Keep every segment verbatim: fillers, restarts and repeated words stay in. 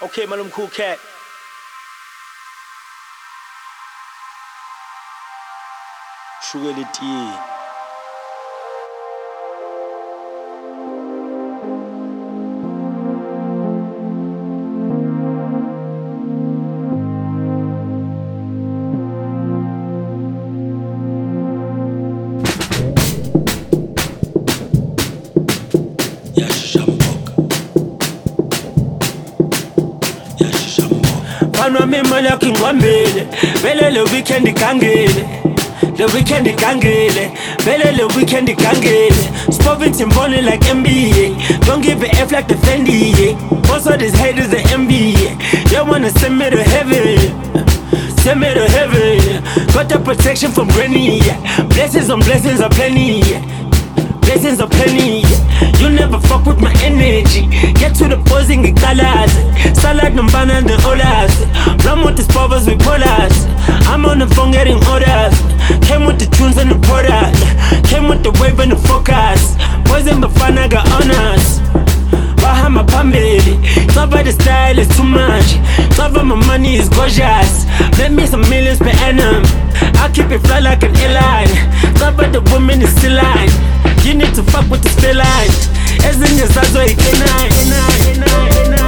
Okay, Malum Cool Cat. Sugar tea. Fanwa mimali yakingwambile vele le weekend igangile le weekend igangile vele le weekend igangile Spovin Timboni like M B A don't give a F like the Fendi yeah. Most of these haters the M B A they wanna send me to heaven send me to heaven got the protection from Granny yeah. Blessings on blessings are plenty yeah. Blessings are plenty yeah. You never fuck with my energy get to the posing in colors salad nombana and the olas run with the povers with polas I'm on the phone getting orders came with the tunes and the product came with the wave and the focus boys in Bafana got honors Bahama Pambili cover the style is too much cover my money is gorgeous let me some millions per annum I keep it fly like an airline cover the woman is still line you need to fuck with the spell line as in your size or you can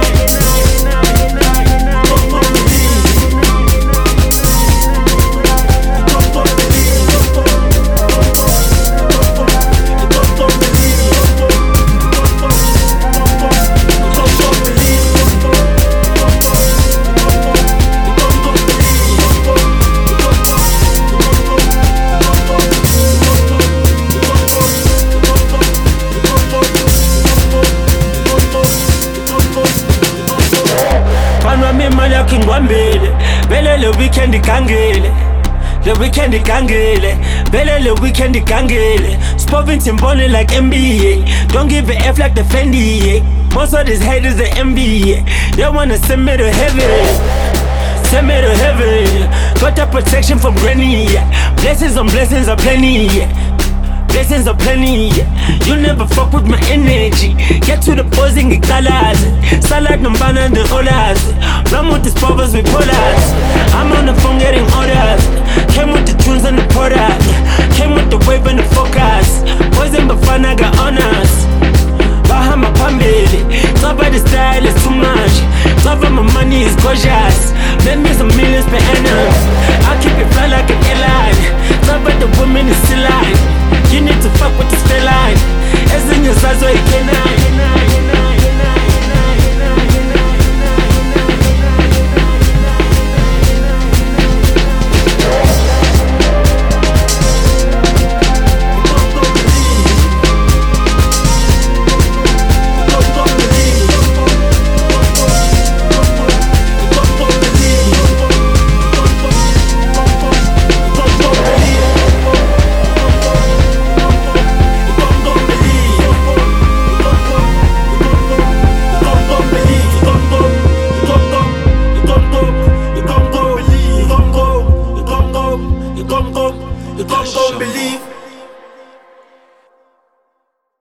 Mimali yakingwambile vele le weekend igangile le weekend igangile vele le weekend igangile Spovin Timboni like M B A don't give a F like the Fendi yeah. Most of these haters the M B A they wanna send me to heaven send me to heaven got the protection from Granny yeah. Blessings on blessings are plenty yeah. Blessings are plenty yeah. You never fuck with my energy get to the posing in colors salad nombana and the olas run with the povers with polas I'm on the phone getting orders came with the tunes and the product came with the wave and the focus boys in Bafana got honors Bahama Pambili cover the style is too much cover my money is gorgeous let me some millions per annum I keep it fly like an airline cover the woman is still line you need to fuck with this spell line as in your size or you can